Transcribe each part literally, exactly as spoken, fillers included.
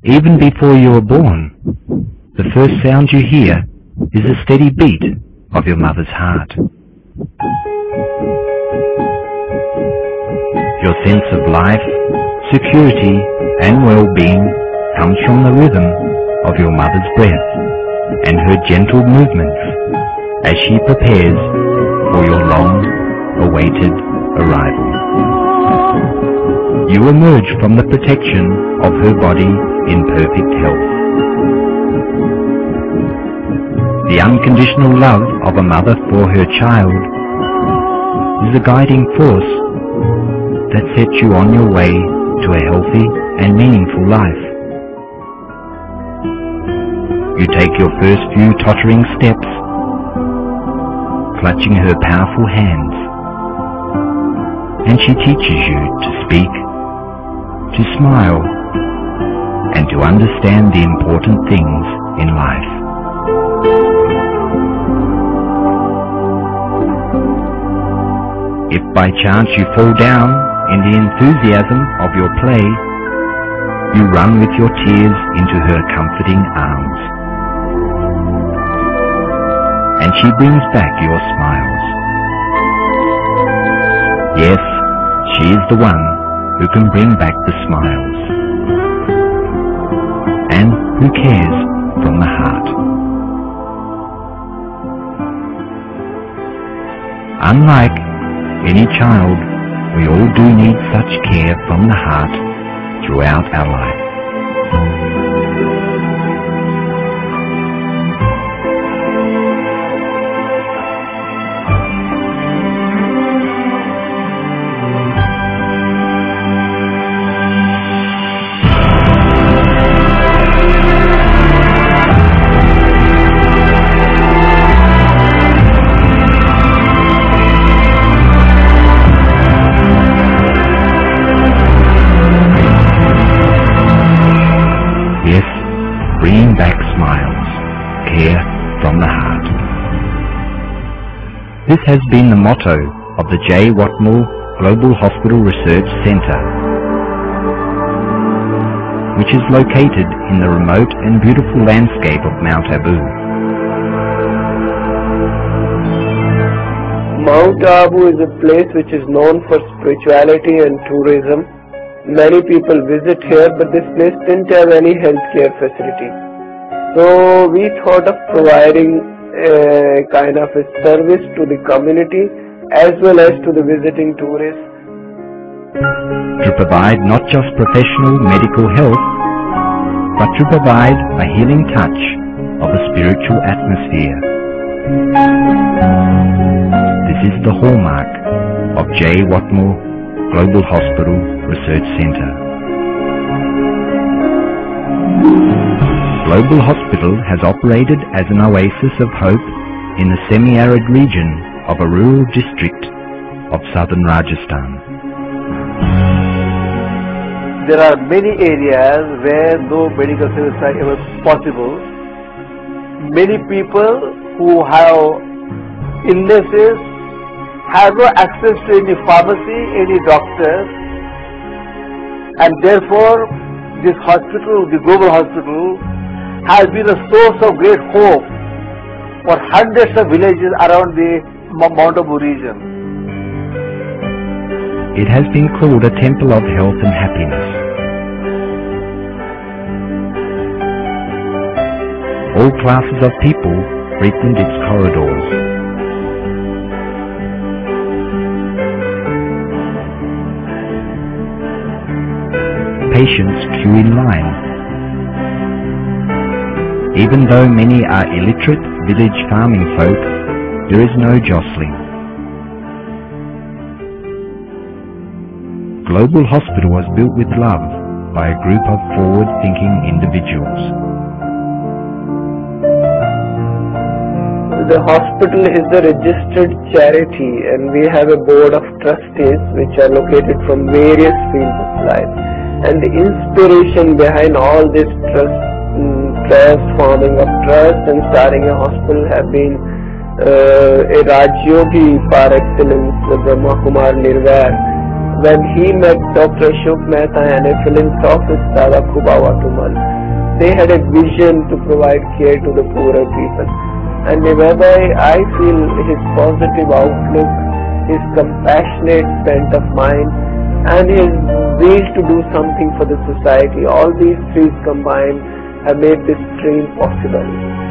Even before you are born, the first sound you hear is the steady beat of your mother's heart. Your sense of life, security and well-being comes from the rhythm of your mother's breath and her gentle movements as she prepares for your long-awaited arrival. You emerge from the protection of her body in perfect health. The unconditional love of a mother for her child is the guiding force that sets you on your way to a healthy and meaningful life. You take your first few tottering steps, clutching her powerful hands, and she teaches you to speak, to smile, and to understand the important things in life. If by chance you fall down in the enthusiasm of your play, you run with your tears into her comforting arms, and she brings back your smiles. Yes, she is the one who can bring back the smiles, and who cares from the heart. Unlike any child, we all do need such care from the heart throughout our life. Bringing back smiles, care from the heart. This has been the motto of the J. Watmore Global Hospital Research Centre, which is located in the remote and beautiful landscape of Mount Abu. Mount Abu is a place which is known for spirituality and tourism. Many people visit here, but this place didn't have any healthcare facility. So we thought of providing a kind of a service to the community as well as to the visiting tourists. To provide not just professional medical health, but to provide a healing touch of a spiritual atmosphere. This is the hallmark of J. Watmore Global Hospital Research Centre. Global Hospital has operated as an oasis of hope in the semi-arid region of a rural district of southern Rajasthan. There are many areas where no medical services are ever possible. Many people who have illnesses have no access to any pharmacy, any doctors, and therefore this hospital, the global hospital, has been a source of great hope for hundreds of villages around the Mount Abu region. It has been called a temple of health and happiness. All classes of people frequent its corridors. Patients queue in line. Even though many are illiterate village farming folk, there is no jostling. Global Hospital was built with love by a group of forward-thinking individuals. The hospital is a registered charity, and we have a board of trustees which are located from various fields of life. And the inspiration behind all this trust, um, trust, forming of trust and starting a hospital have been uh, a Rajyogi par excellence, Brahma Kumar Nirvair, when he met Doctor Ashok Mehta and a philanthropist, Dada Kubawa Tumal. They had a vision to provide care to the poorer people. And whether I feel his positive outlook, his compassionate bent of mind, and his will to do something for the society, all these three combined have made this dream possible.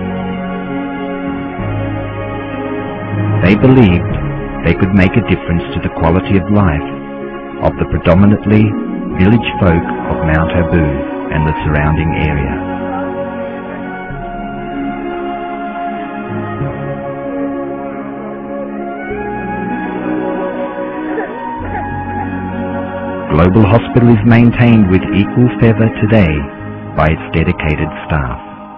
They believed they could make a difference to the quality of life of the predominantly village folk of Mount Abu and the surrounding area. Global Hospital is maintained with equal fervour today by its dedicated staff.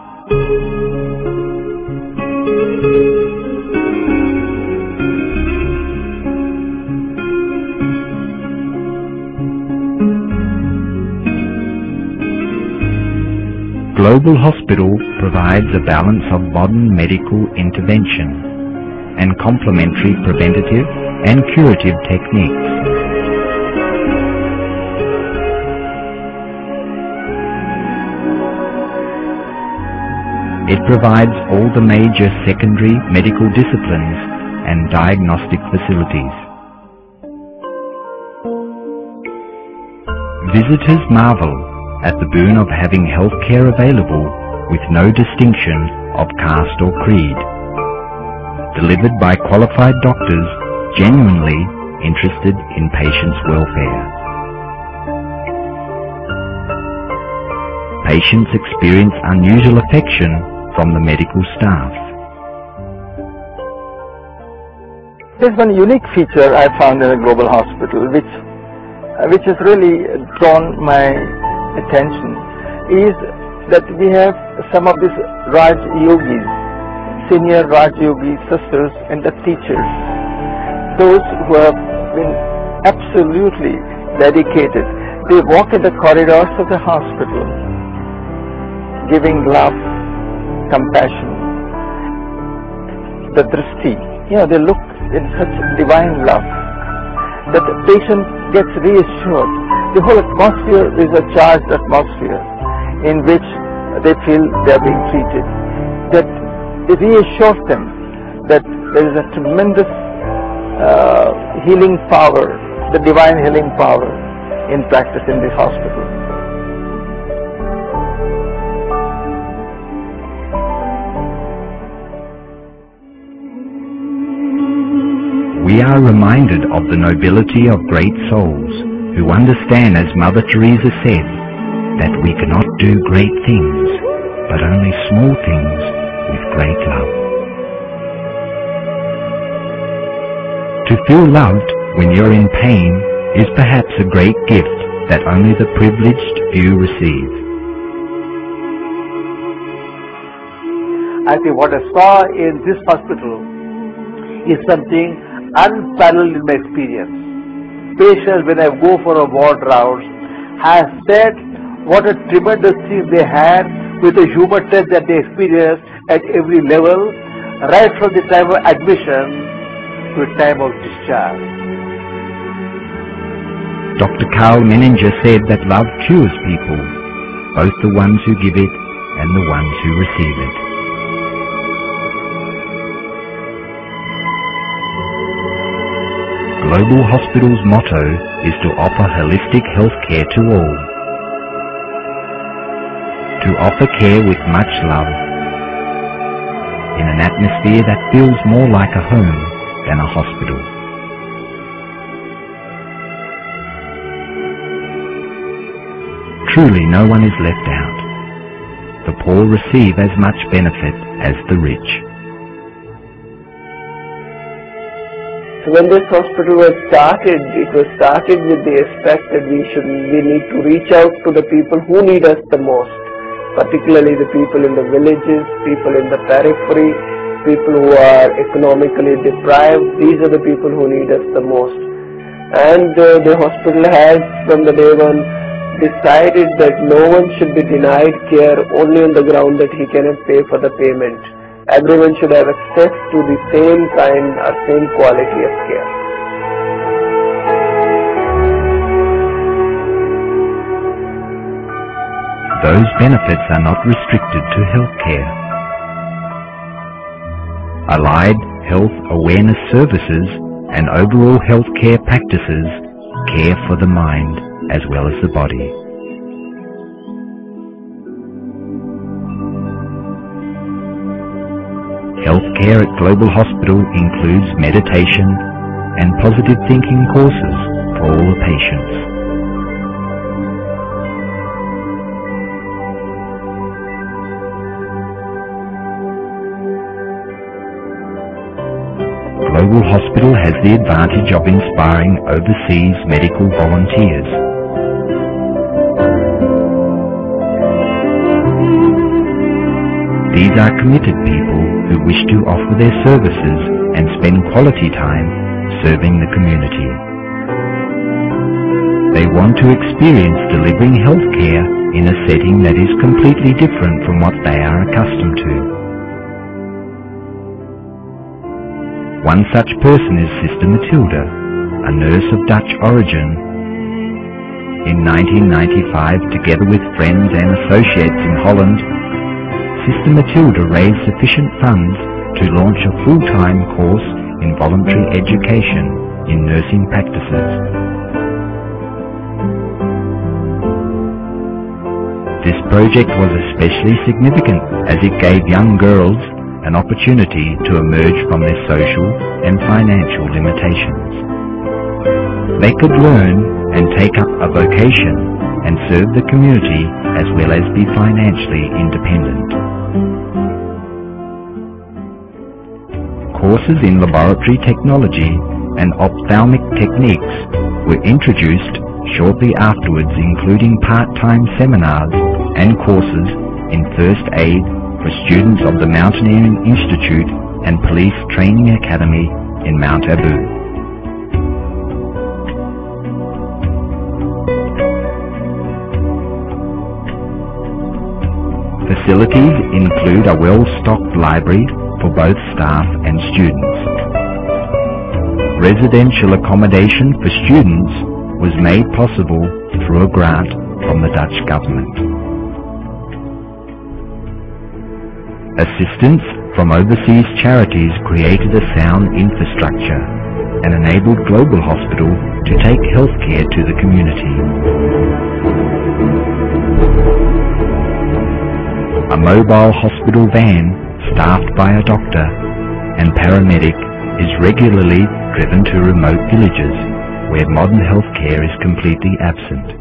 Global Hospital provides a balance of modern medical intervention and complementary preventative and curative techniques. It provides all the major secondary medical disciplines and diagnostic facilities. Visitors marvel at the boon of having healthcare available with no distinction of caste or creed, delivered by qualified doctors genuinely interested in patients' welfare. Patients experience unusual affection from the medical staff. There's one unique feature I found in a global hospital which, uh, which has really drawn my attention, is that we have some of these Raj Yogis, senior Raj Yogi sisters and the teachers, those who have been absolutely dedicated. They walk in the corridors of the hospital, giving love, compassion, the drishti, you know, they look in such divine love that the patient gets reassured. The whole atmosphere is a charged atmosphere in which they feel they are being treated. That it reassures them that there is a tremendous uh, healing power, the divine healing power in practice in this hospital. We are reminded of the nobility of great souls who understand, as Mother Teresa said, that we cannot do great things, but only small things with great love. To feel loved when you're in pain is perhaps a great gift that only the privileged few receive. I think what I saw in this hospital is something unparalleled in my experience. Patients, when I go for a ward round, have said what a tremendous thing they had with the humor test that they experienced at every level, right from the time of admission to the time of discharge. Doctor Karl Menninger said that love cures people, both the ones who give it and the ones who receive it. Global Hospital's motto is to offer holistic health care to all. To offer care with much love, in an atmosphere that feels more like a home than a hospital. Truly no one is left out. The poor receive as much benefit as the rich. So when this hospital was started, it was started with the aspect that we should, we need to reach out to the people who need us the most, particularly the people in the villages, people in the periphery, people who are economically deprived. These are the people who need us the most. And uh, the hospital has, from the day one, decided that no one should be denied care only on the ground that he cannot pay for the payment. Everyone should have access to the same kind or same quality of care. those benefits are not restricted to healthcare. Allied health awareness services and overall healthcare practices care for the mind as well as the body. Healthcare at Global Hospital includes meditation and positive thinking courses for all the patients. Global Hospital has the advantage of inspiring overseas medical volunteers. These are committed people who wish to offer their services and spend quality time serving the community. They want to experience delivering healthcare in a setting that is completely different from what they are accustomed to. One such person is Sister Matilda, a nurse of Dutch origin. In nineteen ninety-five, together with friends and associates in Holland, Sister Matilda raised sufficient funds to launch a full-time course in voluntary education in nursing practices. This project was especially significant as it gave young girls an opportunity to emerge from their social and financial limitations. They could learn and take up a vocation and serve the community as well as be financially independent. Courses in laboratory technology and ophthalmic techniques were introduced shortly afterwards, including part-time seminars and courses in first aid for students of the Mountaineering Institute and Police Training Academy in Mount Abu. Facilities include a well-stocked library for both staff and students. Residential accommodation for students was made possible through a grant from the Dutch government. Assistance from overseas charities created a sound infrastructure and enabled Global Hospital to take healthcare to the community. A mobile hospital van staffed by a doctor and paramedic is regularly driven to remote villages where modern healthcare is completely absent.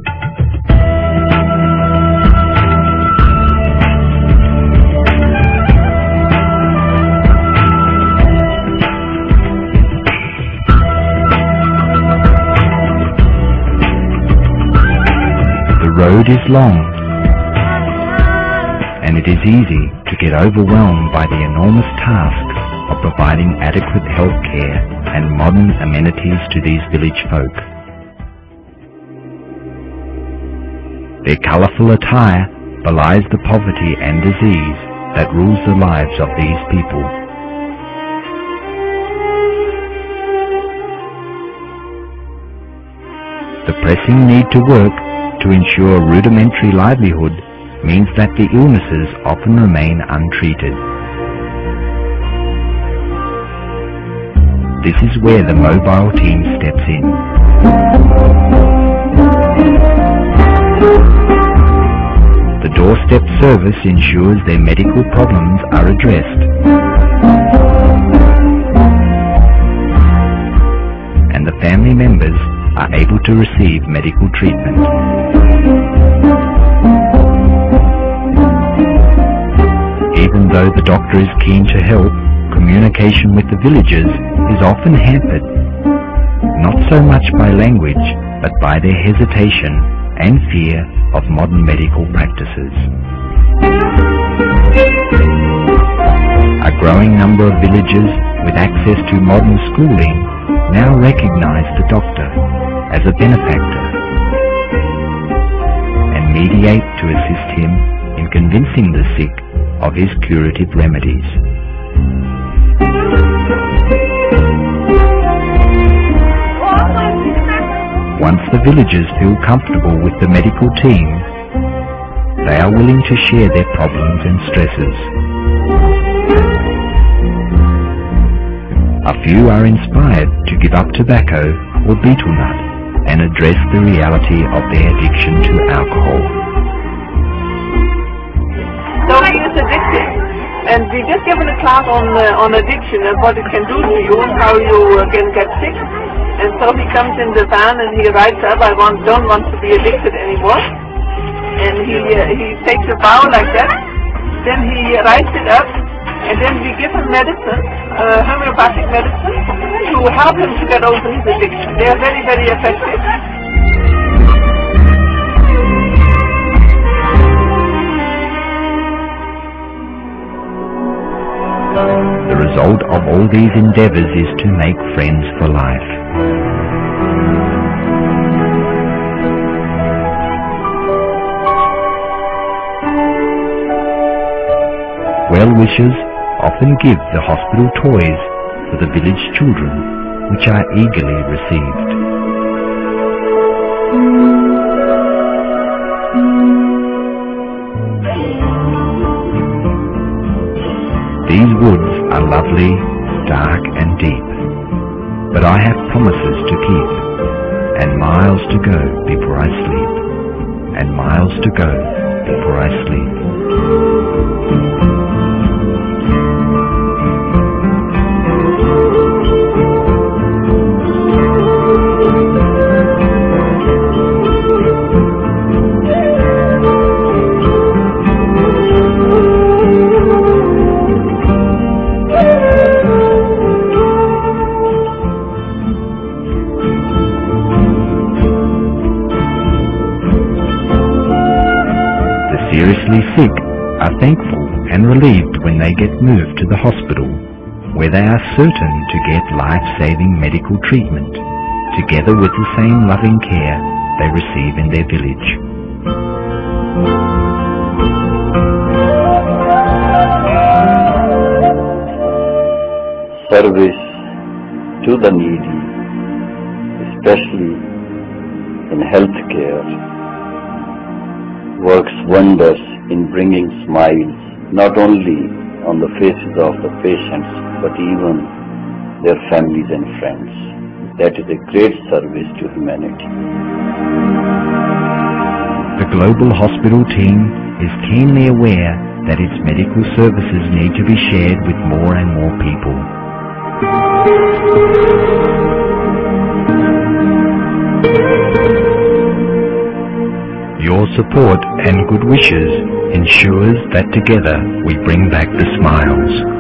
The road is long, and it is easy to get overwhelmed by the enormous task of providing adequate health care and modern amenities to these village folk. Their colourful attire belies the poverty and disease that rules the lives of these people. The pressing need to work to ensure rudimentary livelihood means that the illnesses often remain untreated. This is where the mobile team steps in. The doorstep service ensures their medical problems are addressed, and the family members are able to receive medical treatment. Even though the doctor is keen to help, communication with the villagers is often hampered, not so much by language, but by their hesitation and fear of modern medical practices. A growing number of villages with access to modern schooling now recognize the doctor as a benefactor and mediate to assist him in convincing the sick of his curative remedies. Once the villagers feel comfortable with the medical team, they are willing to share their problems and stresses. A few are inspired to give up tobacco or betel nut and address the reality of their addiction to alcohol. So he is addicted, and we just given a class on uh, on addiction and what it can do to you and how you uh, can get sick. And so he comes in the van and he writes up, I want, don't want to be addicted anymore. And he uh, he takes a vow like that. Then he writes it up, and then we give him medicine, uh, homeopathic medicine, to help him to get over his addiction. They are very, very effective. The result of all these endeavors is to make friends for life. Well-wishers often give the hospital toys for the village children, which are eagerly received. These woods are lovely, dark and deep, but I have promises to keep, and miles to go before I sleep, and miles to go before I sleep. Seriously sick are thankful and relieved when they get moved to the hospital, where they are certain to get life-saving medical treatment, together with the same loving care they receive in their village. Service to the needy, especially in healthcare, works wonders in bringing smiles not only on the faces of the patients but even their families and friends. That is a great service to humanity. The Global Hospital team is keenly aware that its medical services need to be shared with more and more people. Your support and good wishes ensures that together we bring back the smiles.